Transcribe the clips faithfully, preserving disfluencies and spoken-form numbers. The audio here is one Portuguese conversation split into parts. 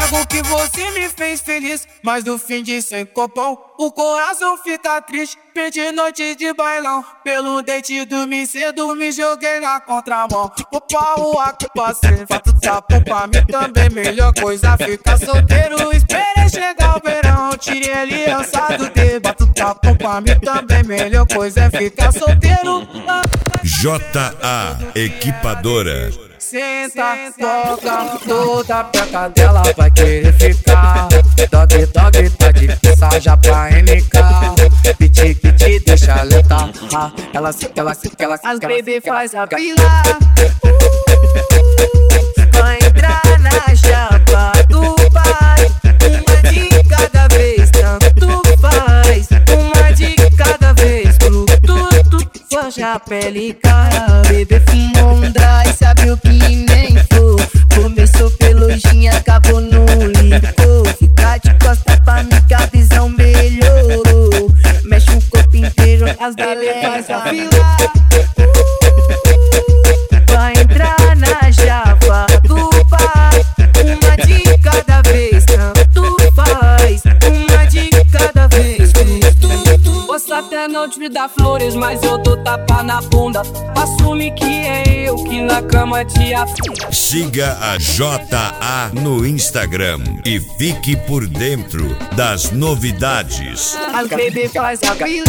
Nego que você me fez feliz, mas no fim de sem copão o coração fica triste. Perdi noite de bailão, pelo dente dormi cedo, me joguei na contramão. O pau aqui passei, fato sapo pra mim também. Melhor coisa ficar solteiro, esperei chegar o verão. Tirei aliança do dedo, bato tapo pra mim também. Melhor coisa é ficar solteiro. J A Equipadora. Senta, toca, toda peca dela vai querer ficar. Dog, dog, tá de já pra M K. Piti que te deixa letal. Ah, ela se, ela se, ela se. As baby faz a fila pra entrar na chapa do pai. Uma de cada vez, tanto faz. Uma de cada vez, pro tudo. Forja a pele, cara. Bebê fumou um dry, sabe o que nem for. Começou pelojinha, acabou no licor. Fica de costa pra mim que a visão melhorou. Mexe o corpo inteiro, as baby faz a fila pra entrar na chapa do pai. Uma de cada vez, tanto faz. Uma de cada vez, tudo. Posso até não te dar flores, mas eu dou tapa na bunda. Assume que é eu que na cama te afunda. Siga a J A no Instagram e fique por dentro das novidades. As baby faz a fila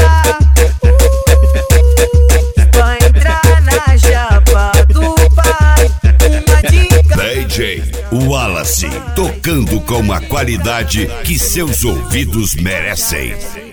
pra entrar na chapa do pai. Uma de cada D J Wallace, tocando com a qualidade que seus ouvidos merecem.